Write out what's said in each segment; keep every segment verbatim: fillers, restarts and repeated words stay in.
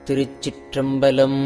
திருச்சிற்றம்பலம்.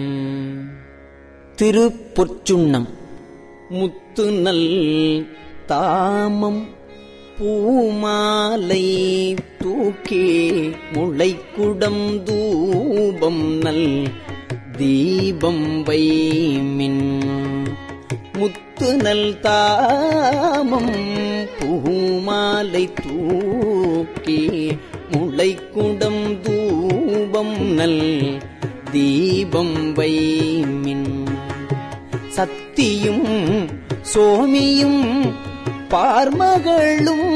திருப்பொற்சுண்ணம். முத்துநல் தாமம் பூமாலை தூக்கே முளைக்குடம் தூபம் நல் தீபம் வைமின். முத்துநல் தாமம் பூமாலை தூக்கே முளைக்குடம் தூபம் நல் தீபம் வைமின். சத்தியும் சோமியும் பார்மகளும்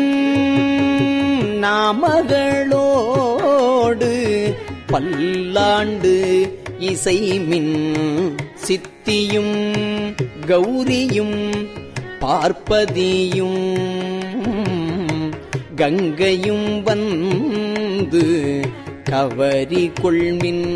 நாமகளோடு பல்லாண்டு இசைமின். சித்தியும் கௌரியும் பார்ப்பதியும் கங்கையும் வந்து கவரி கொள்மின்.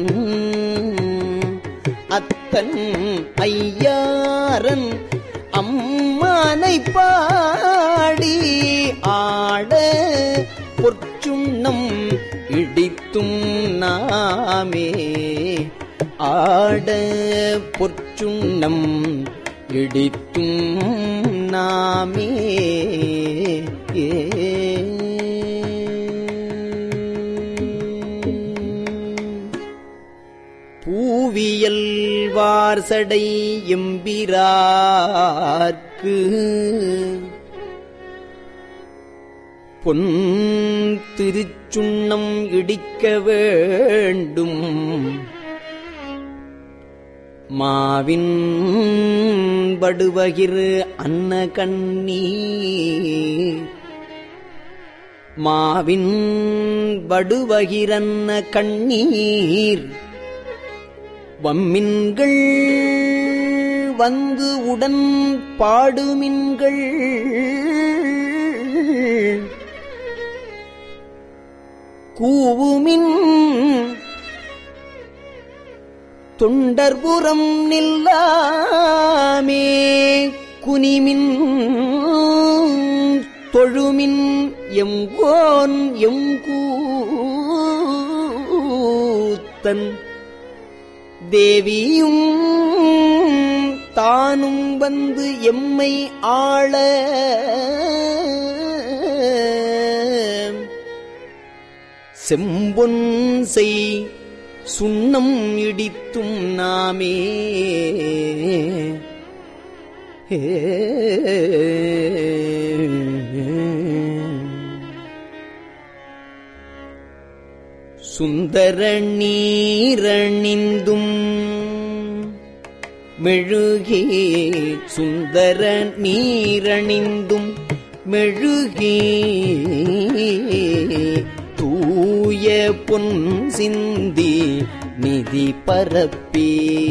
அத்தன் ஐயாரன் அம்மானை பாடி ஆட பொற்சுண்ணம் இடித்தும் நாமே. ஆட பொற்சுண்ணம் இடித்தும் நாமே. பூவியல் வார்சடை எம்பிரார்க்கு பொன் திருச்சுண்ணம் இடிக்க வேண்டும். மாவின் படுவகிர் அன்ன கண்ணீர். மாவின் படுவகிரன்ன கண்ணீர் வம்மின்கள் வந்து உடன் பாடுமின்கள். கூவுமின் தொண்டர்புறம் நில்லாமே. குனிமின் தொழுமின் எங்கோன் எங்கூத்தன். தேவியும் தானும் வந்து எம்மை ஆள செம்பொன் செய் சுண்ணம் இடித்தும் நாமே. சுந்தர நீரணிந்தும் மெழுகே. சுந்தர நீரணிந்தும் மெழுகே தூய பொன் சிந்தி நிதி பரப்பி.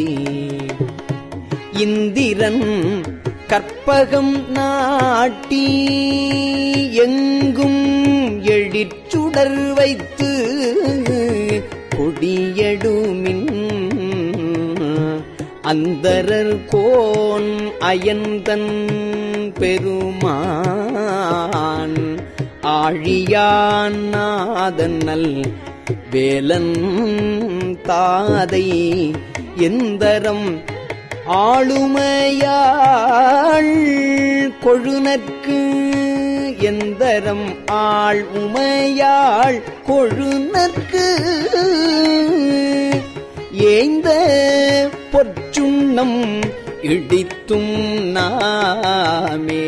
இந்திரன் கற்பகம் நாட்டி எங்கும் எழிற்சுடர் வைத்து கொடியடுமின். அந்தரர் கோன் அயந்தன் பெருமான் ஆழியான் நாதனல் வேலன் தாதை. எந்தரம் ஆளுமையாள் கொழுநர்க்கு. எந்தரம் ஆள் உமையாள் கொழுநர்க்கு ஏய்ந்த பொற்சுண்ணம் இடித்தும் நாமே.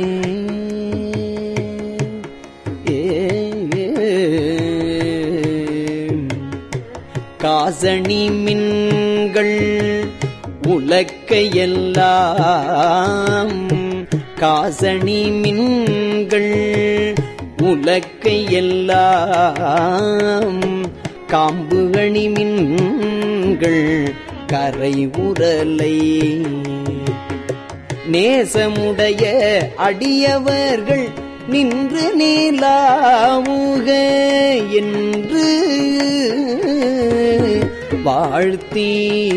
காசணி மின்கள் உலக்கையெல்லாம். காசணி மின்கள் உலக்கையெல்லாம். காம்புகணி மின்கள் கரை உரலை. நேசமுடைய அடியவர்கள் நின்று நீலாவுக என்று வாழ்த்தி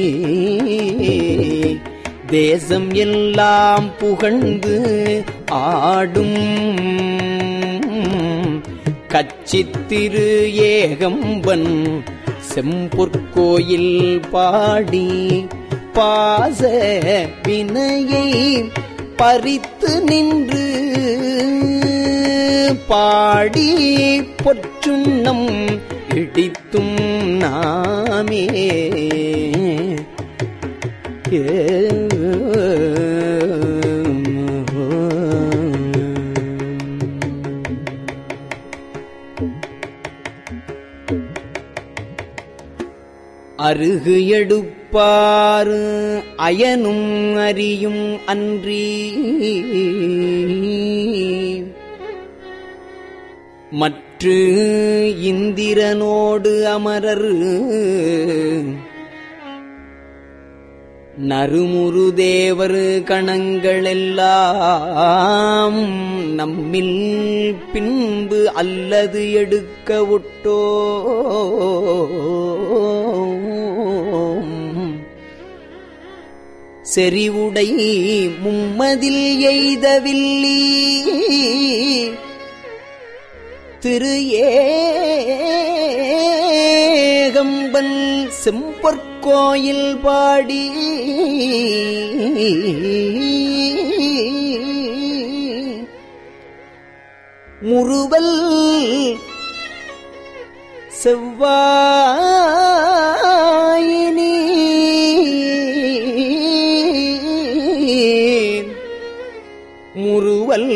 தேசம் எல்லாம் புகழ்ந்து ஆடும் கச்சித்திரு ஏகம்பன் செம்பொற்கோயில் பாடி பாச வினையை பறித்து நின்று பாடி பொற்றுண்ணம் இடித்தும் நாமே அருகு எடுப்பாறு அயனும் அறியும் அன்றி மற்று இந்திரனோடு அமரர் நறுமுறு தேவர் கணங்களெல்லாம் நம்மில் பின்பு அல்லது எடுக்க ஒட்டோ செறிவுடை மும்மதில் எய்தவில்லி திரு ஏகம்பன் செம்பொற்கோயில் பாடி முறுவல் செவ்வாயினி முறுவல்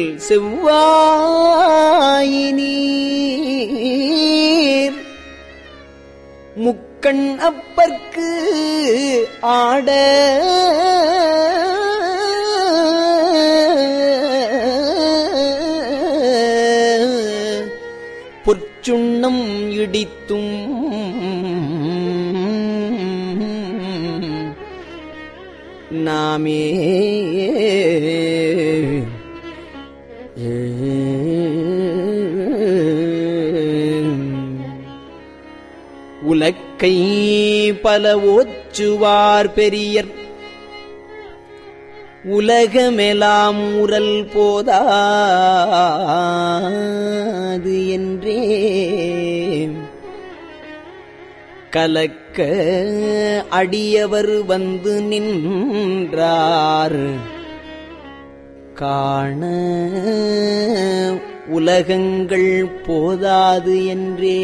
செவ்வாயினீர் முக்கண் அப்பற்கு ஆட பொற்சுண்ணம் இடித்தும் நாமே உலக்கை பல ஓச்சுவார் பெரியர் உலகமெலாம் உரல் போதாது என்றே கலக்க அடியவர் வந்து நின்றார் காண உலகங்கள் போதாது என்றே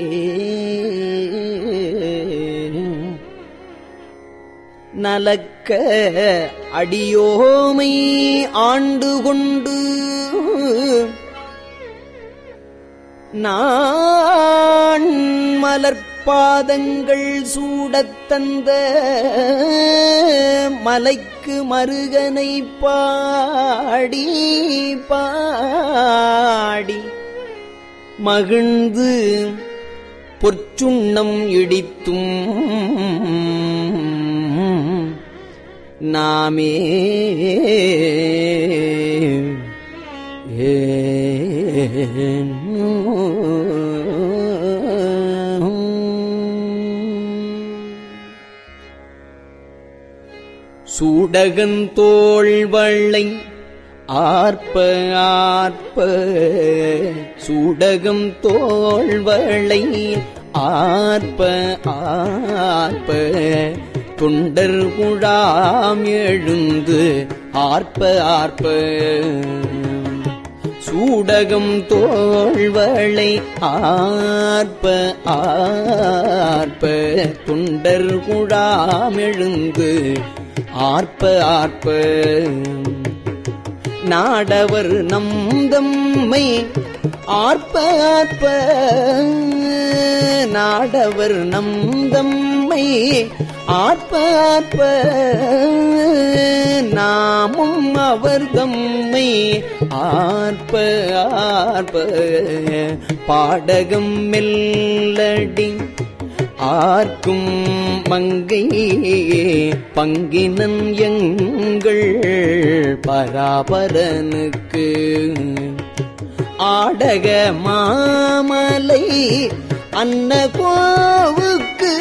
நலக்க அடியோமை ஆண்டு கொண்டு நான் மலர்பாதங்கள் சூடத் தந்த மலைக்கு மருகனை பாடி பாடி மகிழ்ந்து பொற்சுண்ணம் இடித்தும் நாமே சூடகந்தோள் வள்ளை ஆர்ப்ப ஆர்ப்ப சூடகம் தோள்வளை ஆர்ப்ப ஆர்ப்ப தொண்டர் குழாம் எழுந்து ஆர்ப்ப ஆர்ப்ப சூடகம் தோள்வளை ஆர்ப்ப ஆர்ப்ப தொண்டர் குழாம் எழுந்து ஆர்ப்ப ஆர்ப்ப நாடவர் நம்தம்மை ஆர்ப்ப ஆர்ப்ப நாடவர் நம்தம்மை ஆர்ப்ப ஆர்ப்ப நாமும் அவர் தம்மை ஆர்ப்ப ஆர்ப்ப பாடகம் மெல்லடி ஆர்க்கும் மங்கை பங்கினன் எங்கள் பராபரனுக்கு ஆடக மாமலை அன்ன கோவுக்கு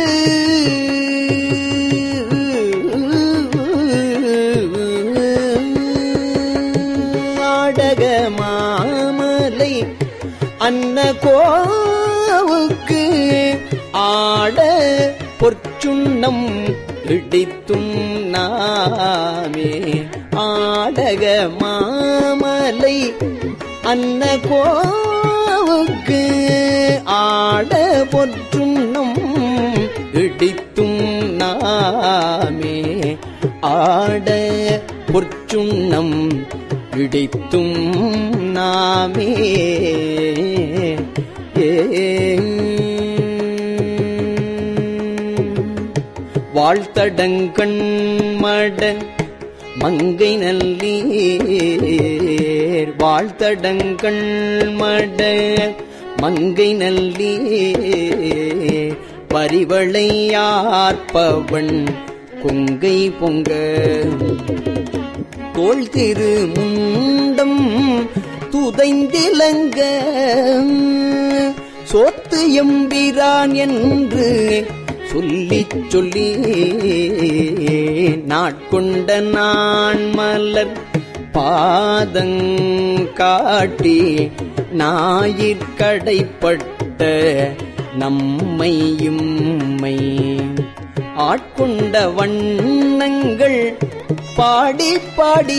ஆடக மாமலை அன்ன கோவுக்கு ஆட பொற்சுண்ணம் இடித்தும் நாமே ஆடக மாமலை அன்ன கோவுக்கு ஆட பொற்சுண்ணம் இடித்தும் நாமே ஆட பொற்சுண்ணம் இடித்தும் நாமே வாழ்த்தடங்கண் மட மங்கை நல்லீர் வாழ்த்தடங்கண் மட மங்கை நல்லீர் பரிவளையார்ப்பவன் கொங்கை பொங்க தோள் திரு முண்டம் துதைந்திலங்க சோத்து எம்பிரான் என்று சொல்லி சொல்லி நாட்கொண்ட நான் மலர் பாதங்காட்டி ஞாயிற்கடைப்பட்ட நம்மையும்மை ஆட்கொண்ட வண்ணங்கள் பாடி பாடி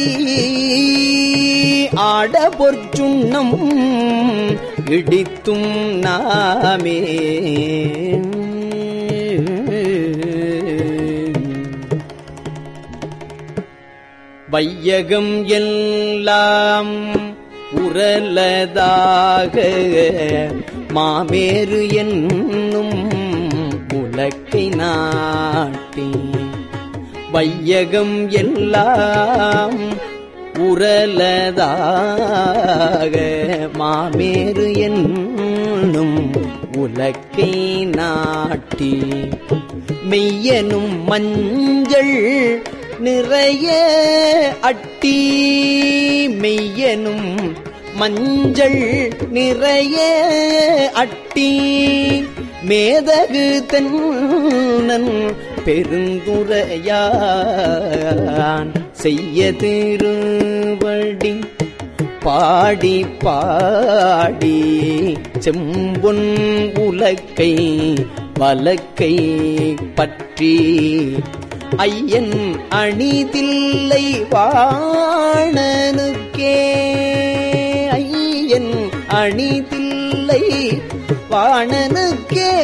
ஆட பொற்சுண்ணம் இடித்தும் நாமே வையகம் எல்லாம் உரலதாக மாமேறு என்னும் உலக்கை நாட்டி வையகம் எல்லாம் உரலதாக மாமேறு என்னும் உலக்கை நாட்டி மெய்யனும் மஞ்சள் நிறைய அட்டி மெய்யனும் மஞ்சள் நிறைய அட்டி மேதகு தென்னன் பெருந்துரையான் செய்ய திருவடி பாடி பாடி செம்பொன் உலக்கை வலக்கை பற்றி ஐயன் அணிதில்லை வாணனுக்கே ஐயன் அணிதில்லை வாணனுக்கே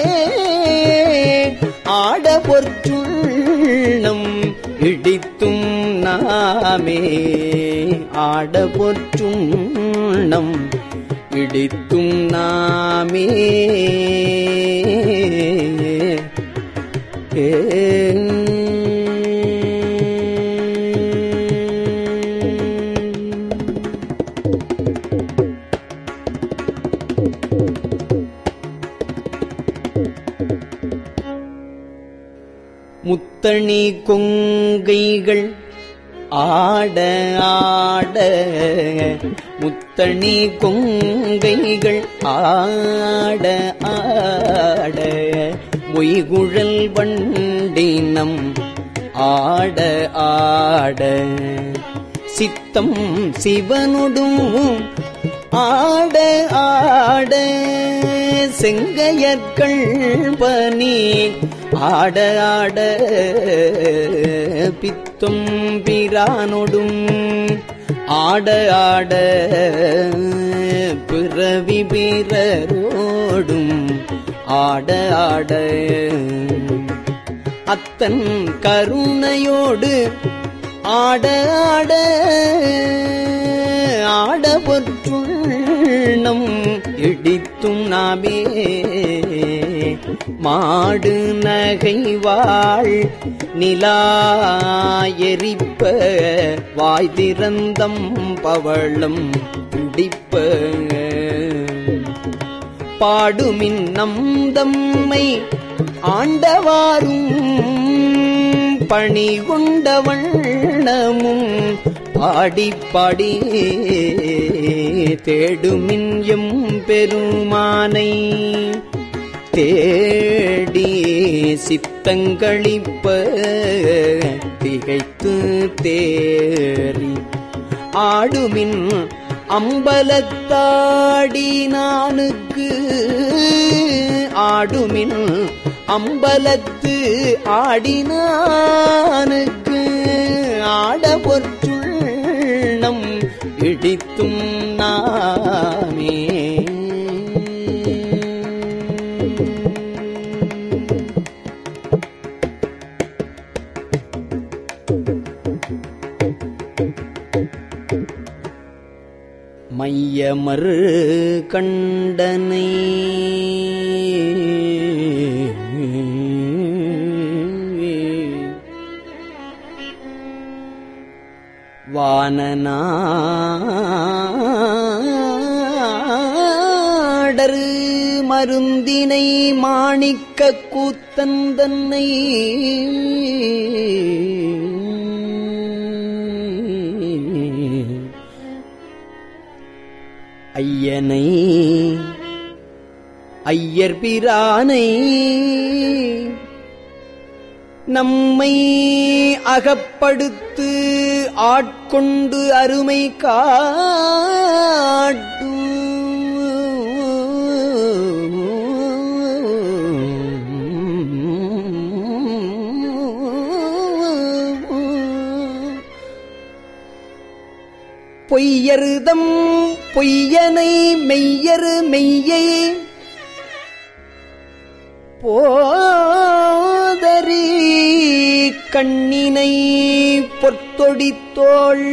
ஆட பொற்சுண்ணம் இடித்தும் நாமே ஆட பொற்சுண்ணம் இடித்தும் நாமே ஏ முத்தணி கொங்கைகள் ஆட ஆட முத்தணி கொங்கைகள் ஆட ஆட மொய்குழல் வண்டினம் ஆட ஆட சித்தம் சிவனொடும் ஆட ஆட செங்கையர்கள் பனி ஆட ஆட பித்தும் பிரானொடும் ஆட ஆட பிறவி பிறரோடும் ஆட ஆட அத்தன் கருணையோடு ஆட ஆட ஆட பொற்சுண்ணம் இடித்தும் நாமே மாடு நகைவாள் நிலா எரிப்ப வாய் திறந்தம் பவளம் துடிப்ப பாடுமின் நம் தம்மை ஆண்டவாரும் பணி கொண்ட வண்ணமும் பாடி பாடி தேடுமின் எம் பெருமானை தேடி சித்தங்களிப்ப திகைத்து தேறி ஆடுமின் அம்பலத்தாடி நானுக்கு ஆடுமின் அம்பலத்து ஆடினானுக்கு ஆட பொற்றுள்ளம் இடித்தும் நாமே. மையமறு கண்டனை வானநாடரு மருந்தினை மாணிக்கக் கூத்தன் தன்னை ஐயனை ஐயர் பிரானை நம்மை அகப்படுத்து ஆட்கொண்டு அருமை காட்டு பொய்யருதம் பொய்யனை மெய்யரு மெய்யை போதரி கண்ணினை பொற்தொடித்தோள்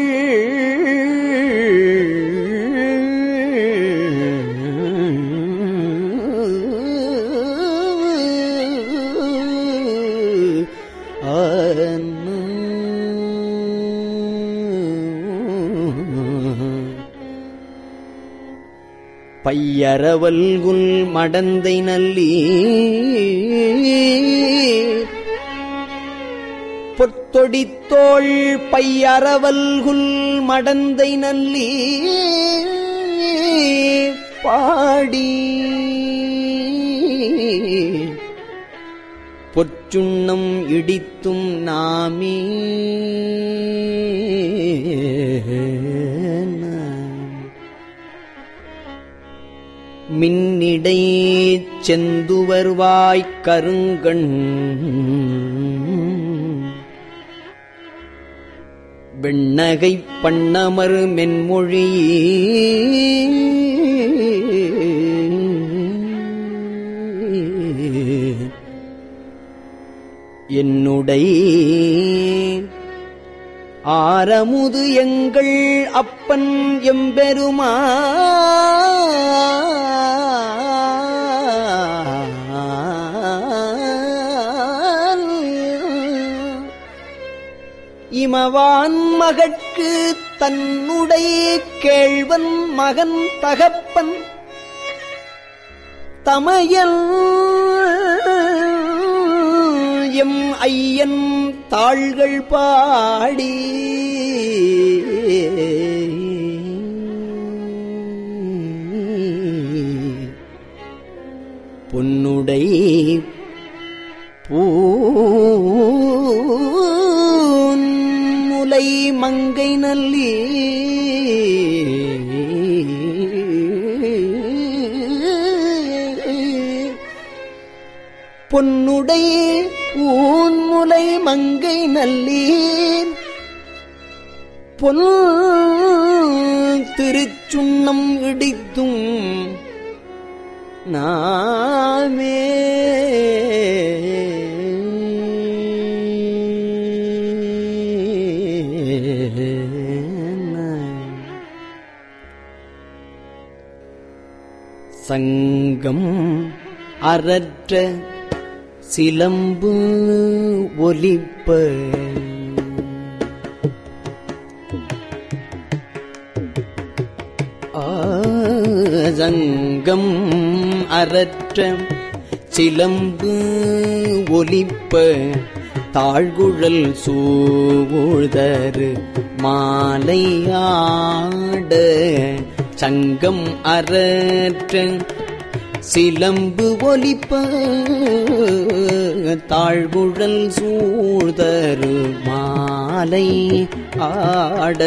பையரவல்குல் மடந்தை நல்லி பொற்தொடித்தோள் பையரவல்குல் மடந்தை நல்லி பாடி பொற்றுண்ணம் இடித்தும் நாமே. மின்னிடை செந்துவர்வாய்க் கருங்கண் வெண்ணகைப் பண்ணமர் மென்மொழி என்னுடை ஆரமுது எங்கள் அப்பன் எம்பெருமான் இமவான் மகட்கு தன்னுடைய கேழ்வன் மகன் தகப்பன் தமையல் எம் ஐயன் தாள்கள் பாடி பொன்னுடை பூமுலை மங்கை நல்லி பொன்னுடை ஊன்முலை மங்கை நல்லீர் பொன் திருச்சுண்ணம் இடித்தும் நாமே. சங்கம் அரற்ற சிலம்பு ஒலிப்ப ஆசங்கம் அரற்ற சிலம்பு ஒலிப்ப தாழ்குழல் சூழ்தரு மாலையாட சங்கம் அரற்ற சிலம்பு ஒலிப்ப தாழ்குழல் சூழ்தரு மாலை ஆட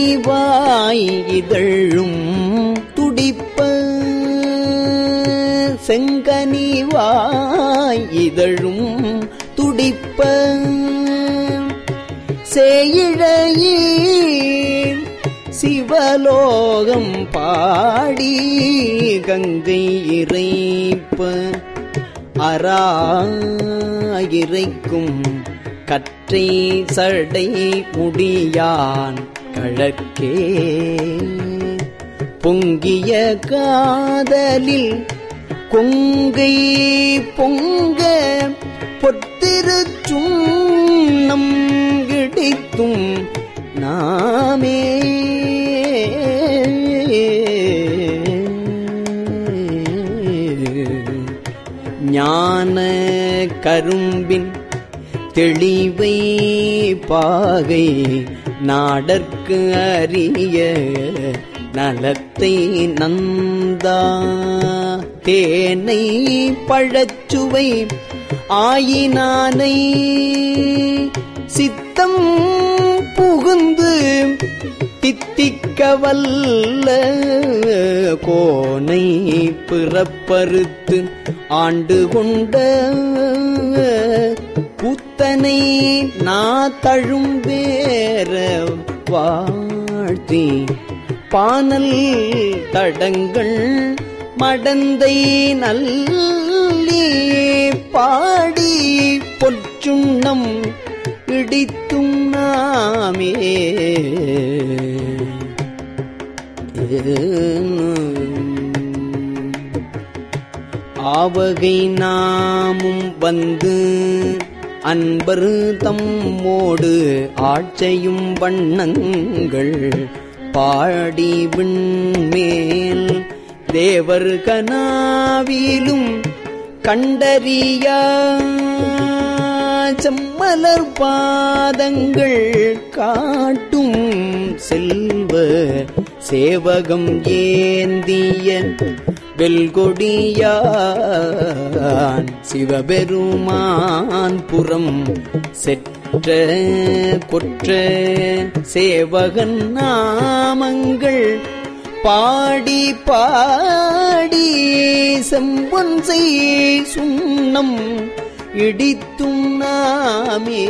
செங்கனிவாய் இதழும் துடிப்ப செங்கனிவாய் இதழும் துடிப்ப சேயிழையீர் சிவலோகம் பாடி கங்கை இறைப்ப அராயிரைக்கும் கற்றை சடை முடியான் கழற்கே பொங்கிய காதலில் கொங்கை பொங்க பொத்திருச்சும் இடித்தும் நாமே ஞான கரும்பின் தெளிவை பாகை நாடற்கு அறிய நலத்தை நந்தா தேனை பழச்சுவை ஆயினானை சித்தம் புகுந்து தித்திக்க வல்ல கோனை பிறப்பறுத்து ஆண்டு கொண்ட புத்தனை நாத்தழும் வேற வாழ்த்தி பானல் தடங்கள் மடந்தை நல்லி பாடி பொற்சுண்ணம் இடித்தும் நாமே ஆவகை நாமும் வந்து அன்பர் தம்மோடு ஆட்சையும் வண்ணங்கள் பாடி விண்மேல் தேவர் கனாவிலும் கண்டறியா செம்மலர் பாதங்கள் காட்டும் செல்வ சேவகம் ஏந்திய வெல்கொடியான் சிவபெருமான் புறம் செற்ற கொற்ற சேவகன் நாமங்கள் பாடி பாடி செம்பொன் செய் சுண்ணம் இடித்தும் நாமே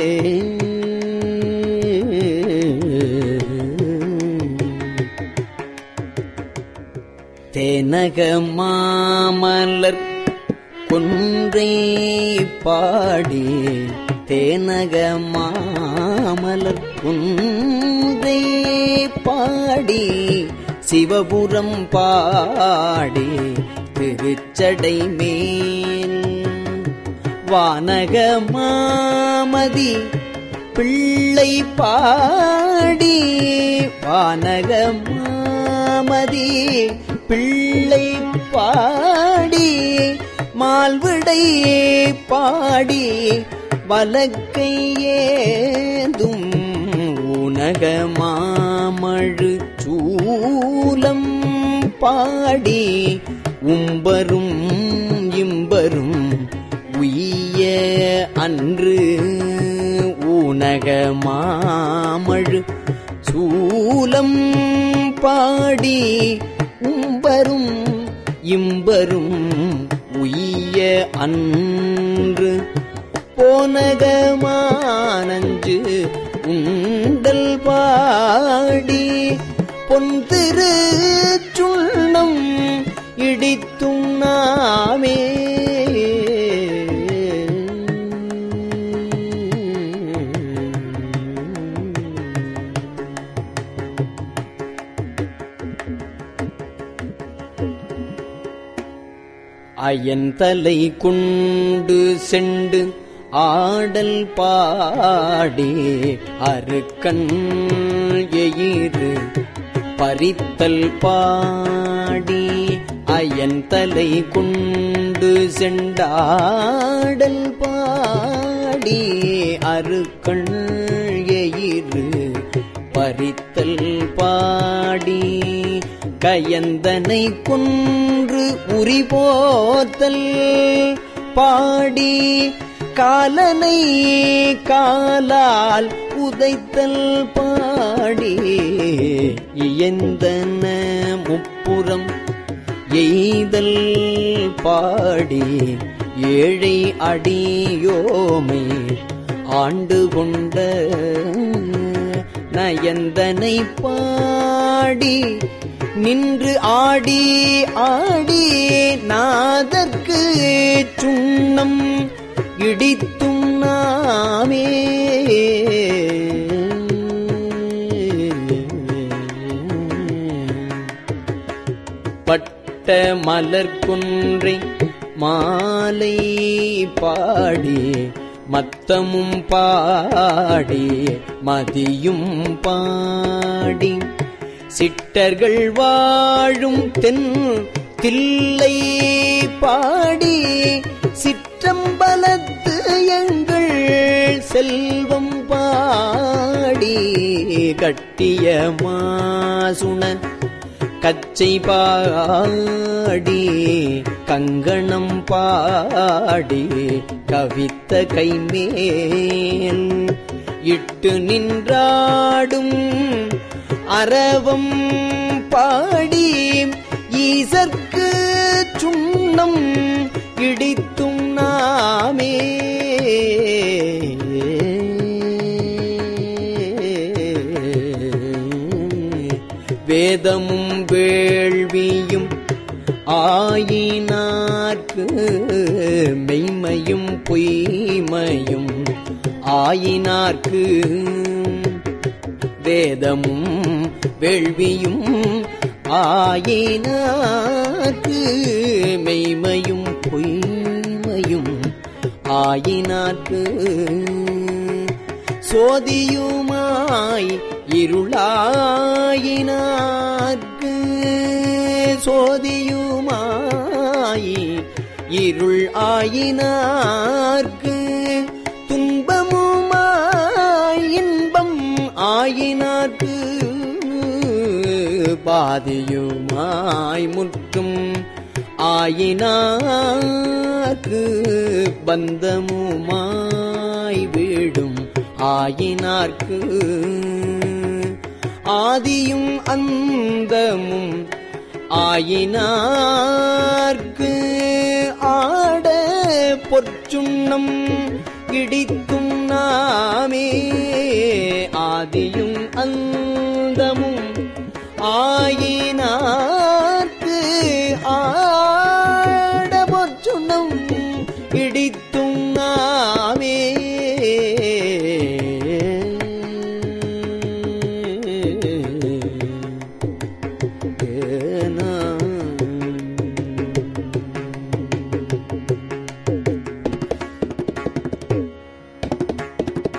தேனக மாமலர் கொன்றை பாடி தேனக மாமலர் கொன்றை பாடி சிவபுரம் பாடி திருச்சடை மேல் வானக மாமதி பிள்ளை பாடி வானக மாமதி பிள்ளை பாடி மால்விடை பாடி வலக்கை ஏந்தும் ஊனக மாமழு சூலம் பாடி உம்பரும் இம்பரும் உய்ய அன்று ஊனக மாமழு சூலம் பாடி உம்பரும் இம்பரும் உய்ய அன்று போனகமானஞ்சு உண்டல் பாடி பொன் திரு சுண்ணம் இடித்தும் நாமே அயன்தலை கொண்டு செண்டு ஆடல் பாடி அருக்கண் எயிறு பறித்தல் பாடி அயன்தலை கொண்டு செண்டாடல் பாடி அருக்கண் எயிறு பறித்தல் பாடி கயந்தனை கொன்று உரிபோத்தல் பாடி காலனை காலால் உதைத்தல் பாடி இயந்தன முப்புறம் எய்தல் பாடி ஏழை அடியோமை ஆண்டு கொண்ட நயந்தனை பாடி நின்று ஆடி ஆடி நாதற்கு சுண்ணம் இடித்தும் நாமே பட்ட மலர் குன்றை மாலை பாடி மத்தமும் பாடி மதியும் பாடி சிட்டர்கள் வாழும் தென் தில்லை பாடி சிற்றம்பலத்து எங்கள் செல்வம் பாடி கட்டிய மாசுண கச்சை பாடி கங்கணம் பாடி கவித்த கைமேல் இட்டு நின்றாடும் அரவம் பாடி ஈசற்கு சுண்ணம் இடித்தும் நாமே வேதமும் வேள்வியும் ஆயினார்க்கு மெய்மையும் பொய்மையும் ஆயினார்க்கு வேதமும் வேள்வியும் ஆயினார்க்கு மெய்மையும் பொய்மையும் ஆயினார்க்கு சோதியுமாய் இருளாயினார்க்கு சோதியுமாய் இருள் ஆயினார்க்கு துன்பமுமாய் இன்பம் ஆயினார்க்கு பாதியுமாய் முற்றும் ஆயினார்க்கு பந்தமுமாய் வீடும் ஆயினார்க்கு ஆதியும் அந்தமும் ஆயினார்க்கு ஆட பொற்சுண்ணம் இடித்தும் நாமே ஆதியும் அந்தமும் ஆயினார்க்கு ஆட பொற்சுண்ணம் இடித்தும் நாமே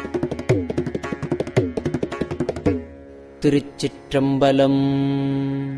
திருச்சிற்றம்பலம்.